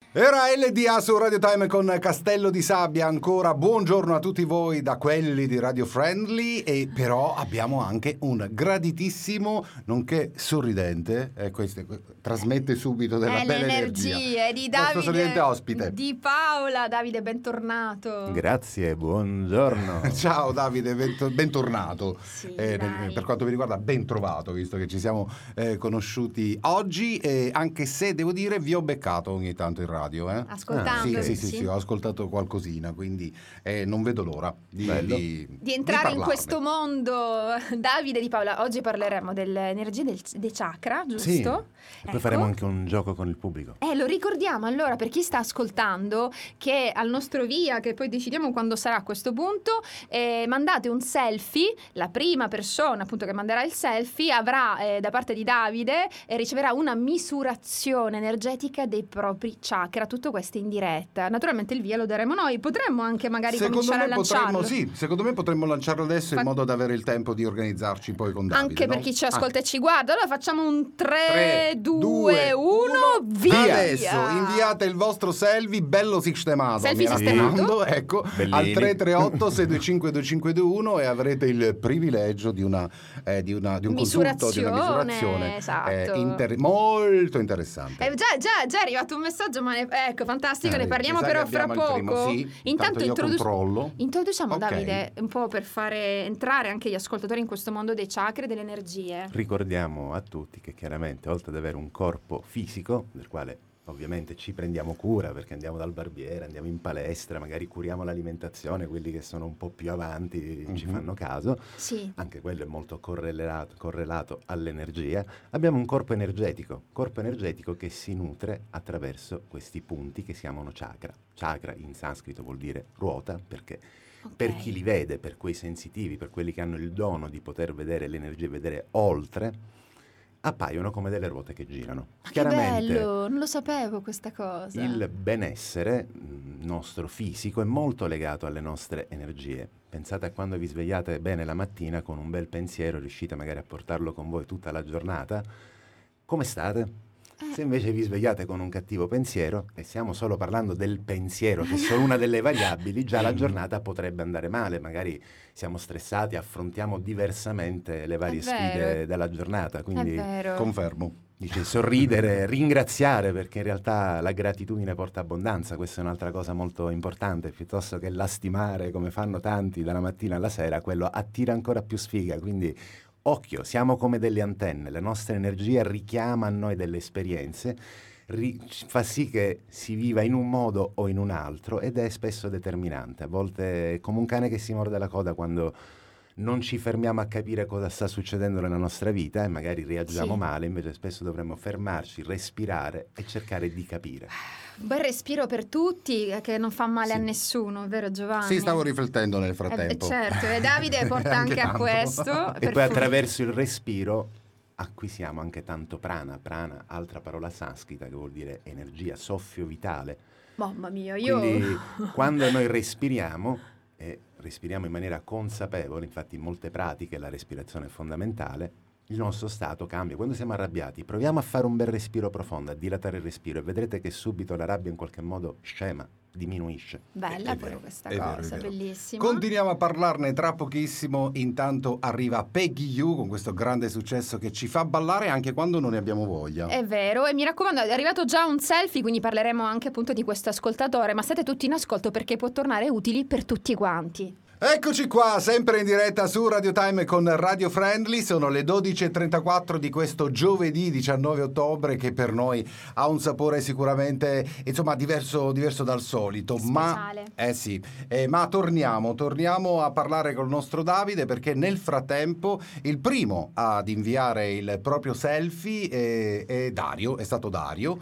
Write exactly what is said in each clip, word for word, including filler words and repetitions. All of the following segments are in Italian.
Era L D A su Radio Time con Castello di Sabbia. Ancora buongiorno a tutti voi da quelli di Radio Friendly. E però abbiamo anche un graditissimo nonché sorridente, eh, questo, trasmette subito della eh, bella le energia energie di nostro Davide, sorridente ospite di Paola. Davide, bentornato. Grazie, buongiorno. Ciao Davide, bent- bentornato. Sì, eh, nel, per quanto mi riguarda, ben trovato, visto che ci siamo eh, conosciuti oggi, eh, anche se devo dire vi ho beccato ogni tanto in radio. Eh? Ascoltando, ah, sì, sì, sì. sì, sì, ho ascoltato qualcosina, quindi eh, non vedo l'ora di, di, di entrare di in questo mondo. Davide di Paola, oggi parleremo delle energie del, dei chakra, giusto? Sì. Ecco. E poi faremo anche un gioco con il pubblico. Eh, lo ricordiamo allora per chi sta ascoltando che al nostro via, che poi decidiamo quando sarà a questo punto, eh, mandate un selfie. La prima persona appunto che manderà il selfie avrà eh, da parte di Davide e riceverà una misurazione energetica dei propri chakra. Tutto questo in diretta. Naturalmente il via lo daremo noi. Potremmo anche magari secondo cominciare me a lanciarlo. Potremmo, sì, secondo me potremmo lanciarlo adesso Fa... in modo da avere il tempo di organizzarci poi con Davide. Anche no? per chi ci ascolta anche. e ci guarda. Allora facciamo un tre, due, uno, via! Adesso inviate il vostro selfie bello sistemato. Selfie mi sistemato. Ecco, Bellini. al tre tre otto sei due cinque due cinque due uno e avrete il privilegio di una eh, di una di un consulto, di una misurazione esatto. eh, inter- molto interessante. Eh, già, già, già è arrivato un messaggio, ma ne, ecco, fantastico, Eh, ne parliamo mi sa però che fra abbiamo il poco. primo, sì. Intanto Intanto io introdu- controllo. introduciamo Ok. Davide un po' per fare entrare anche gli ascoltatori in questo mondo dei chakra e delle energie. Ricordiamo a tutti che chiaramente oltre ad avere un corpo fisico, del quale ovviamente ci prendiamo cura perché andiamo dal barbiere, andiamo in palestra, magari curiamo l'alimentazione, quelli che sono un po' più avanti mm-hmm. ci fanno caso, sì. Anche quello è molto correlato, correlato all'energia. Abbiamo un corpo energetico, corpo energetico che si nutre attraverso questi punti che si chiamano chakra. Chakra in sanscrito vuol dire ruota, perché okay. per chi li vede, per quei sensitivi, per quelli che hanno il dono di poter vedere l'energia, vedere oltre, appaiono come delle ruote che girano. Ma chiaramente, che bello, non lo sapevo questa cosa. Il benessere nostro fisico è molto legato alle nostre energie. Pensate a quando vi svegliate bene la mattina con un bel pensiero, riuscite magari a portarlo con voi tutta la giornata. Come state? Se invece vi svegliate con un cattivo pensiero, e stiamo solo parlando del pensiero, che è solo una delle variabili, già la giornata potrebbe andare male. Magari siamo stressati, affrontiamo diversamente le varie sfide della giornata. Quindi confermo. Dice sorridere, ringraziare, perché in realtà la gratitudine porta abbondanza. Questa è un'altra cosa molto importante, piuttosto che lastimare come fanno tanti dalla mattina alla sera, quello attira ancora più sfiga. Quindi occhio, siamo come delle antenne, la nostra energia richiama a noi delle esperienze, ri- fa sì che si viva in un modo o in un altro ed è spesso determinante. A volte è come un cane che si morde la coda quando non ci fermiamo a capire cosa sta succedendo nella nostra vita e magari reagiamo sì. male, invece spesso dovremmo fermarci, respirare e cercare di capire. Un bel respiro per tutti che non fa male sì. a nessuno, vero Giovanni? Sì, stavo riflettendo nel frattempo. Eh, certo, e Davide porta anche, anche a questo. E poi attraverso il respiro acquisiamo anche tanto prana, prana, altra parola sanscrita che vuol dire energia, soffio vitale. Mamma mia, io... Quindi quando noi respiriamo, e respiriamo in maniera consapevole, infatti in molte pratiche la respirazione è fondamentale, il nostro stato cambia. Quando siamo arrabbiati, proviamo a fare un bel respiro profondo, a dilatare il respiro e vedrete che subito la rabbia in qualche modo scema, diminuisce. Bella È pure vero, questa è cosa, vero, è vero. bellissima. Continuiamo a parlarne tra pochissimo, intanto arriva Peggy You con questo grande successo che ci fa ballare anche quando non ne abbiamo voglia. È vero, e mi raccomando, è arrivato già un selfie, quindi parleremo anche appunto di questo ascoltatore, ma state tutti in ascolto perché può tornare utili per tutti quanti. Eccoci qua, sempre in diretta su Radio Time con Radio Friendly. Sono le dodici e trentaquattro di questo giovedì diciannove ottobre, che per noi ha un sapore sicuramente insomma diverso, diverso dal solito. Speciale. Ma eh sì, eh, ma torniamo, torniamo a parlare col nostro Davide, perché nel frattempo il primo ad inviare il proprio selfie è, è Dario, è stato Dario.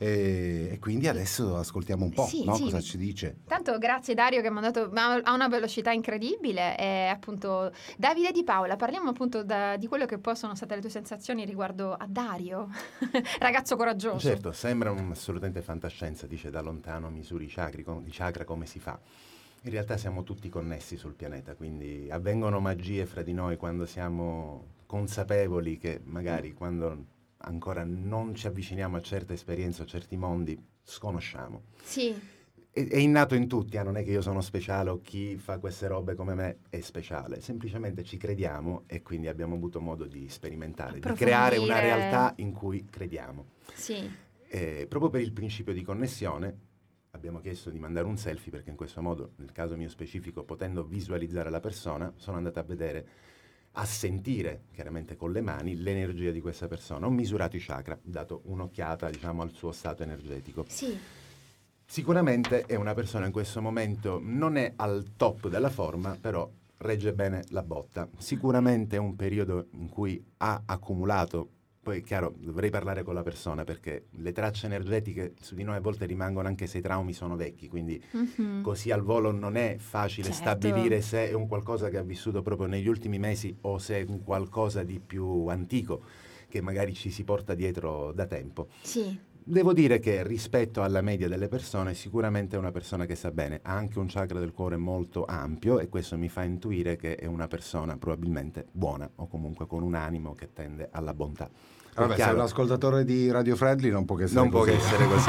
E, e quindi adesso ascoltiamo un po', sì, no? sì. Cosa ci dice. Tanto grazie Dario che ha mandato a una velocità incredibile. E appunto Davide di Paola, parliamo appunto da, di quello che poi sono state le tue sensazioni riguardo a Dario. Ragazzo coraggioso. Certo, sembra un'assolutamente fantascienza, dice da lontano misuri i chakri, i chakra come si fa. In realtà siamo tutti connessi sul pianeta, quindi avvengono magie fra di noi quando siamo consapevoli che magari quando ancora non ci avviciniamo a certe esperienze o certi mondi sconosciamo. Sì. È, è innato in tutti, eh? Non è che io sono speciale o chi fa queste robe come me è speciale, semplicemente ci crediamo e quindi abbiamo avuto modo di sperimentare, di creare una realtà in cui crediamo. Sì. Eh, proprio per il principio di connessione abbiamo chiesto di mandare un selfie perché in questo modo, nel caso mio specifico, potendo visualizzare la persona, sono andato a vedere, a sentire chiaramente con le mani l'energia di questa persona. Ho misurato i chakra, dato un'occhiata, diciamo, al suo stato energetico. Sì. Sicuramente è una persona in questo momento, non è al top della forma, però regge bene la botta. Sicuramente è un periodo in cui ha accumulato, poi chiaro dovrei parlare con la persona perché le tracce energetiche su di noi a volte rimangono anche se i traumi sono vecchi, quindi mm-hmm. così al volo non è facile certo. stabilire se è un qualcosa che ha vissuto proprio negli ultimi mesi o se è un qualcosa di più antico che magari ci si porta dietro da tempo. Sì. Devo dire che rispetto alla media delle persone sicuramente è una persona che sta bene, ha anche un chakra del cuore molto ampio e questo mi fa intuire che è una persona probabilmente buona o comunque con un animo che tende alla bontà. Vabbè, se è un ascoltatore di Radio Friendly non può che essere non così. Non può che essere così.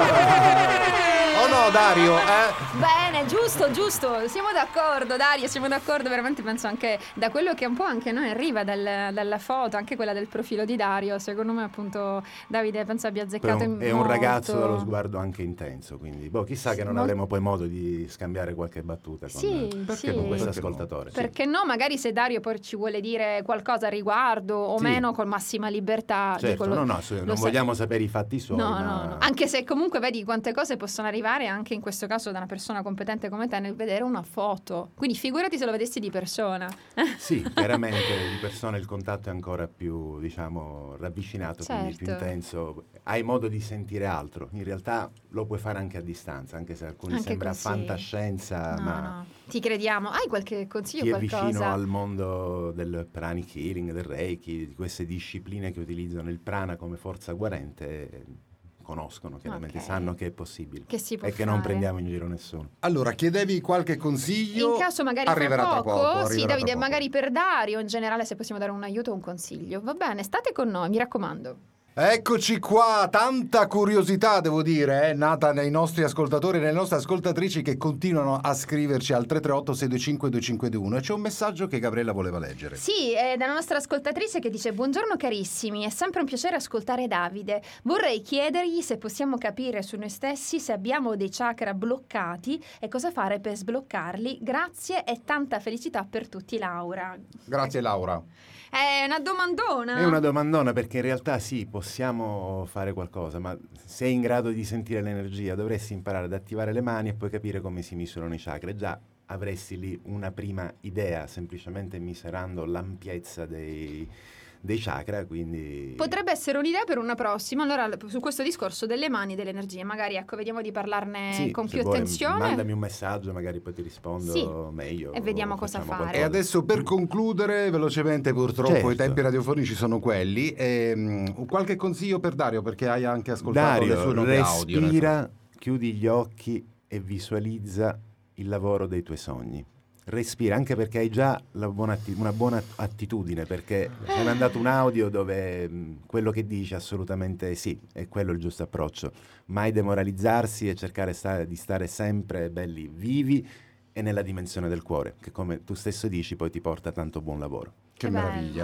Oh no, Dario, eh? Bene, giusto, giusto, siamo d'accordo, Dario, siamo d'accordo, veramente penso anche da quello che un po' anche noi arriva dal, dalla foto, anche quella del profilo di Dario, secondo me appunto Davide penso abbia azzeccato in è molto. Un ragazzo dallo sguardo anche intenso, quindi boh, chissà che non Mol... avremo poi modo di scambiare qualche battuta con, sì, sì. con questo ascoltatore. Perché no, magari se Dario poi ci vuole dire qualcosa a riguardo o sì. meno con massima libertà. Certo, dico, no, no, non sa- vogliamo sapere i fatti suoi. No, ma... no, no, anche se comunque vedi quante cose possono arrivare anche in questo caso da una persona competente come te nel vedere una foto, quindi figurati se lo vedessi di persona. Sì, chiaramente di persona il contatto è ancora più, diciamo, ravvicinato, certo. quindi più intenso, hai modo di sentire altro, in realtà lo puoi fare anche a distanza, anche se a alcuni anche sembra così. fantascienza, no, ma no. Ti crediamo. Hai qualche consiglio, chi qualcosa? è vicino al mondo del pranic healing, del reiki, di queste discipline che utilizzano il prana come forza guarente, conoscono chiaramente, okay. sanno che è possibile che si può e che fare. Non prendiamo in giro nessuno. Allora, chiedevi qualche consiglio? In caso magari arriverà tra poco, tra poco sì Davide, poco. magari per Dario in generale se possiamo dare un aiuto o un consiglio. Va bene, state con noi, mi raccomando. Eccoci qua, tanta curiosità devo dire è nata nei nostri ascoltatori e nelle nostre ascoltatrici che continuano a scriverci al tre tre otto sei due cinque due cinque due uno e c'è un messaggio che Gabriella voleva leggere. Sì, è dalla nostra ascoltatrice che dice: buongiorno carissimi, è sempre un piacere ascoltare Davide. Vorrei chiedergli se possiamo capire su noi stessi se abbiamo dei chakra bloccati e cosa fare per sbloccarli. Grazie e tanta felicità per tutti, Laura. Grazie Laura. È una domandona. È una domandona perché in realtà sì, possiamo fare qualcosa, ma sei in grado di sentire l'energia, dovresti imparare ad attivare le mani e poi capire come si misurano i chakra. Già avresti lì una prima idea, semplicemente misurando l'ampiezza dei, dei chakra, quindi... Potrebbe essere un'idea per una prossima. Allora, su questo discorso delle mani e delle energie, magari ecco, vediamo di parlarne sì, con più vuoi, attenzione. Mandami un messaggio, magari poi ti rispondo sì, meglio. e vediamo cosa fare. Qualcosa. E adesso per concludere, velocemente, purtroppo certo. i tempi radiofonici sono quelli. Ehm, qualche consiglio per Dario, perché hai anche ascoltato Dario, le sue note audio. respira, chiudi gli occhi e visualizza il lavoro dei tuoi sogni. Respira, anche perché hai già la buona atti- una buona attitudine, perché hai mandato un audio dove mh, quello che dici assolutamente sì, è quello il giusto approccio. Mai demoralizzarsi e cercare sta- di stare sempre belli vivi e nella dimensione del cuore, che come tu stesso dici poi ti porta tanto buon lavoro. Che, che meraviglia.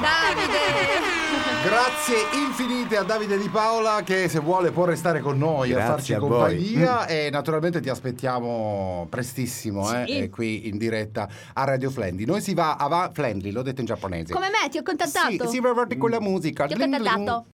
Davide! Grazie infinite a Davide Di Paola che se vuole può restare con noi. Grazie a farci a compagnia e naturalmente ti aspettiamo prestissimo sì. eh, qui in diretta a Radio Friendly. Noi si va avanti, Friendly, l'ho detto in giapponese. Come me, ti ho contattato. Sì, si va avanti con la musica. Ti ho contattato.